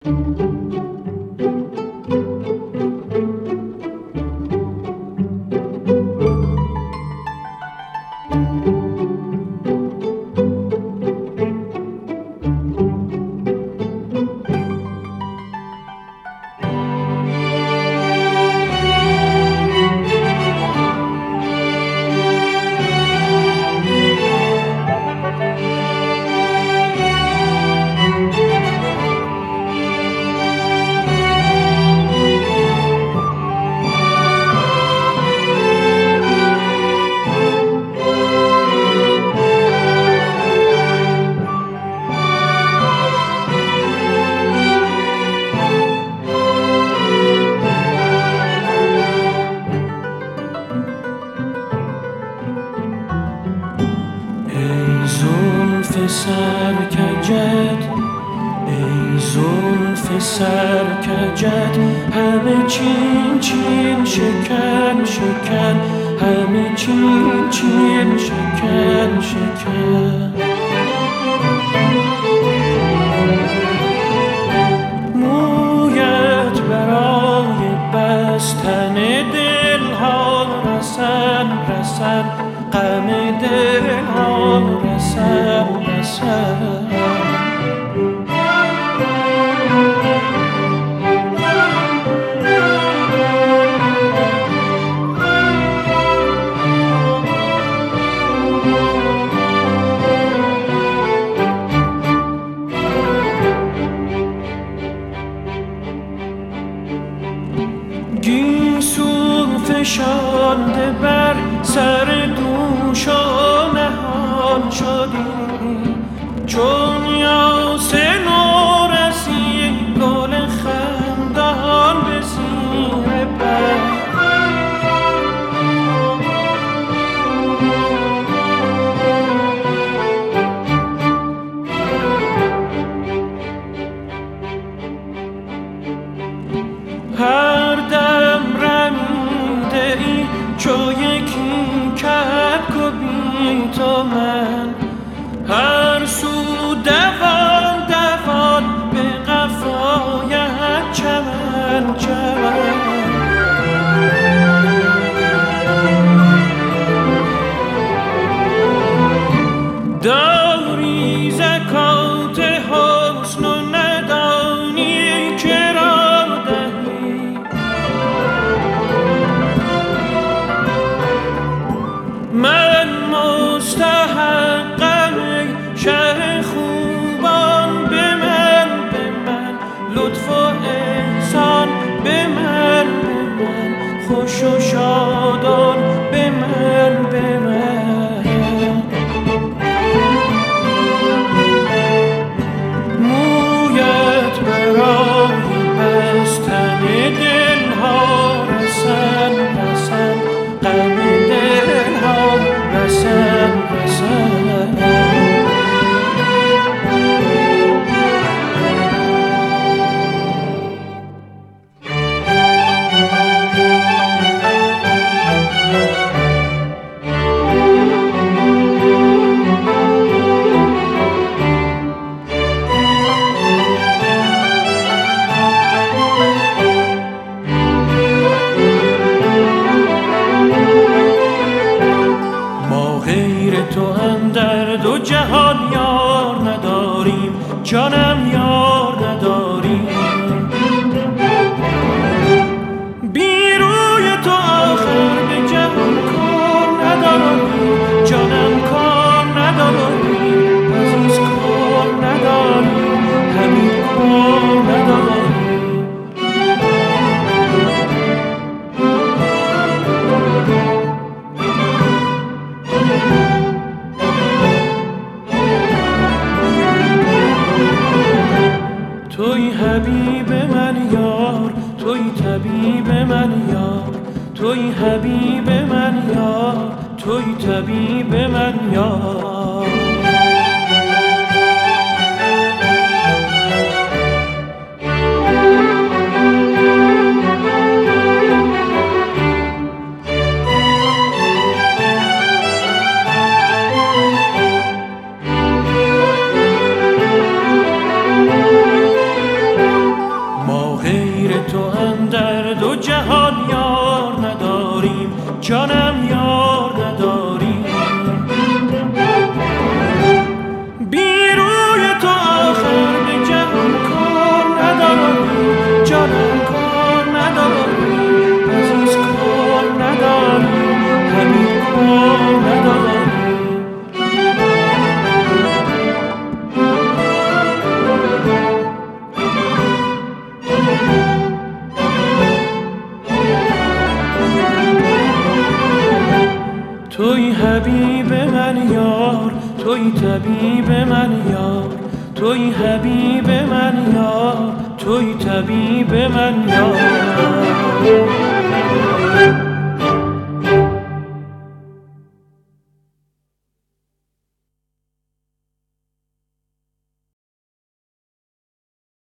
سرکجت ای زلف سرکجت همه چین چین شکن شکن همه چین چین شکن شکن مویت برای بستن دلها رسن رسن غم دلها رسن رسن گیسو فشانده بر سر دوش و نهان شدی چون یاس نورسی گل خندان به زیر بر هر دم رمیده ای چو یکی کبک بی تو من هر سو دوان دوان به قفایت چمن چمن داری زکات حسن و ندانی که را دهی من مستحقم ای شه خوبان به من لطف و احسان به من خوش و شادان به من مویت برای بستن دلها رسن رسن غم دلها رسن رسن تو اندر دو جهان یار نداریم جانم یار نداریم بی روی تو آخر به جهان کار نداریم جانم کار نداریم عزیز کار نداریم همین کار نداریم توی حبیب من یار توی طبیب من یار توی حبیب من یار توی طبیب من یار توی طبیب من یار، توی حبیب من یار، توی طبیب من یار.